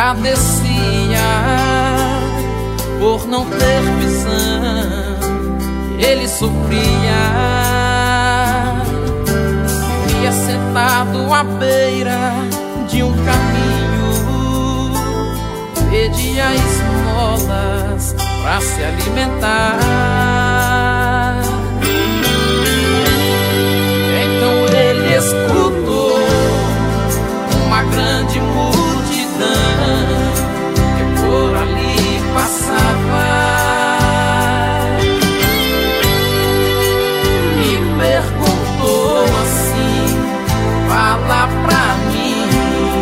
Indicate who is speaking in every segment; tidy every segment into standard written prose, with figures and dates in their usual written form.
Speaker 1: padecia por não ter visão, ele sofria. Ia sentado à beira de um caminho, pedia esmolas pra se alimentar. Então ele escutou uma grande multidão que por ali passava e perguntou assim: fala pra mim,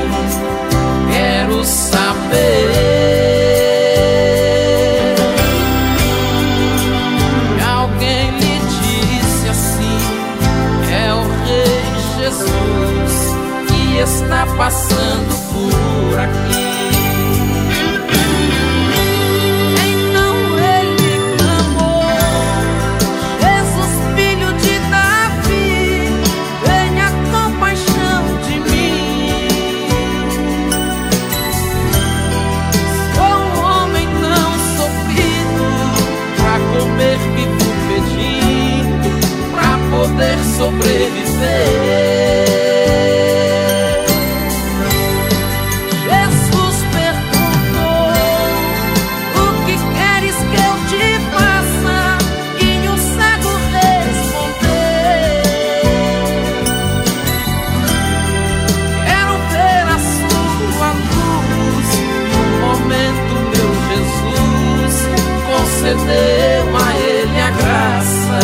Speaker 1: quero saber. E alguém lhe disse assim: é o Rei Jesus que está passando por aqui. Então ele clamou: Jesus, filho de Davi, tenha compaixão de mim. Sou um homem tão sofrido, pra comer vivo pedindo, pra poder sobreviver. Concedeu a ele a graça.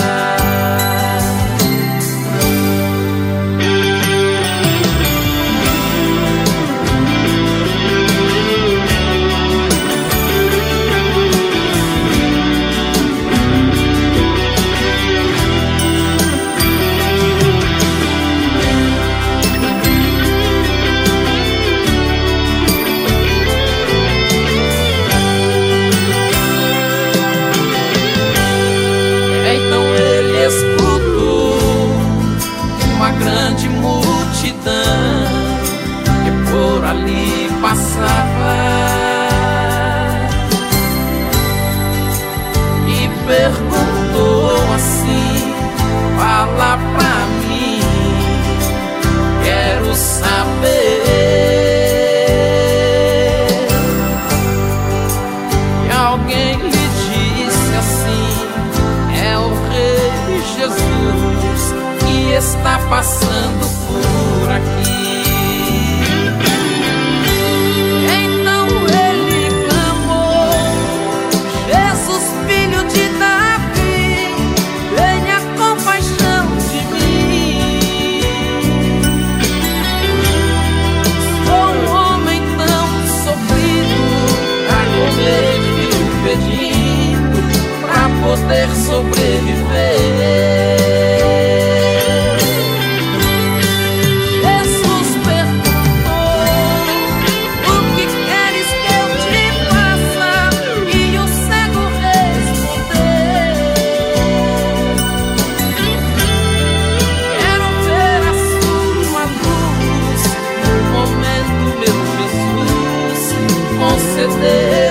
Speaker 1: Escutou uma grande multidão que por ali passava e perguntou assim: fala pra mim, quero saber. E alguém lhe disse assim: é o Rei Jesus que está passando por aqui. Então ele clamou: Jesus, filho de Davi, tenha compaixão de mim. Sou um homem tão sofrido, pra comer vivo pedindo, pra poder sobreviver. Conceder